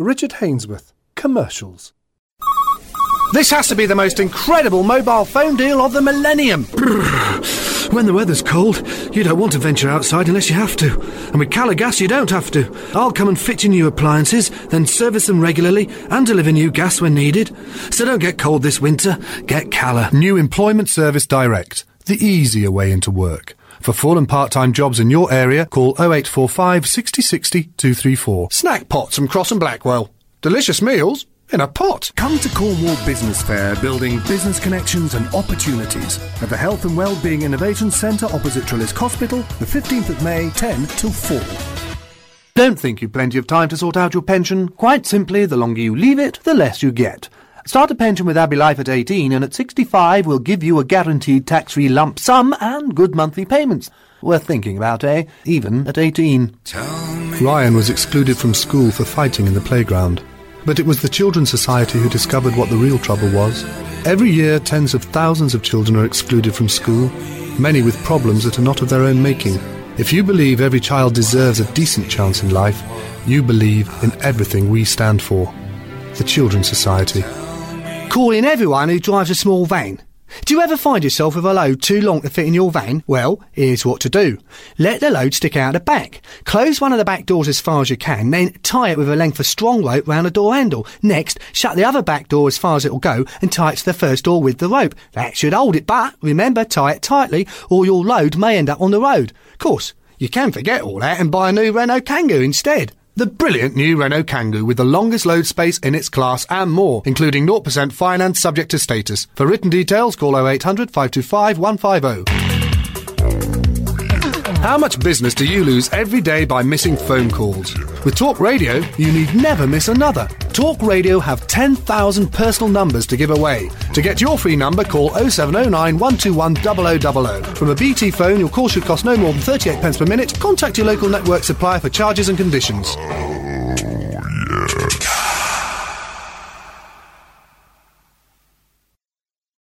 Richard Hainsworth. Commercials. This has to be the most incredible mobile phone deal of the millennium. When the weather's cold, you don't want to venture outside unless you have to. And with Calagas, you don't have to. I'll come and fit your new appliances, then service them regularly and deliver new gas when needed. So don't get cold this winter. Get Cala. New Employment Service Direct. The easier way into work. For full and part-time jobs in your area, call 0845 60 60 234. Snack pots from Cross and Blackwell. Delicious meals in a pot. Come to Cornwall Business Fair, building business connections and opportunities at the Health and Wellbeing Innovation Centre opposite Trellisk Hospital, the 15th of May, 10 till 4. Don't think you've plenty of time to sort out your pension. Quite simply, the longer you leave it, the less you get. Start a pension with Abbey Life at 18, and at 65 we'll give you a guaranteed tax-free lump sum and good monthly payments. Worth thinking about, eh? Even at 18. Ryan was excluded from school for fighting in the playground. But it was the Children's Society who discovered what the real trouble was. Every year, tens of thousands of children are excluded from school, many with problems that are not of their own making. If you believe every child deserves a decent chance in life, you believe in everything we stand for. The Children's Society. Calling everyone who drives a small van. Do you ever find yourself with a load too long to fit in your van? Well, here's what to do. Let the load stick out the back. Close one of the back doors as far as you can, then tie it with a length of strong rope round the door handle. Next, shut the other back door as far as it'll go and tie it to the first door with the rope. That should hold it, but remember, tie it tightly or your load may end up on the road. Of course, you can forget all that and buy a new Renault Kangoo instead. The brilliant new Renault Kangoo with the longest load space in its class and more, including 0% finance subject to status. For written details, call 0800 525 150. How much business do you lose every day by missing phone calls? With Talk Radio, you need never miss another. Talk Radio have 10,000 personal numbers to give away. To get your free number, call 0709 121 0000. From a BT phone, your call should cost no more than 38 pence per minute. Contact your local network supplier for charges and conditions.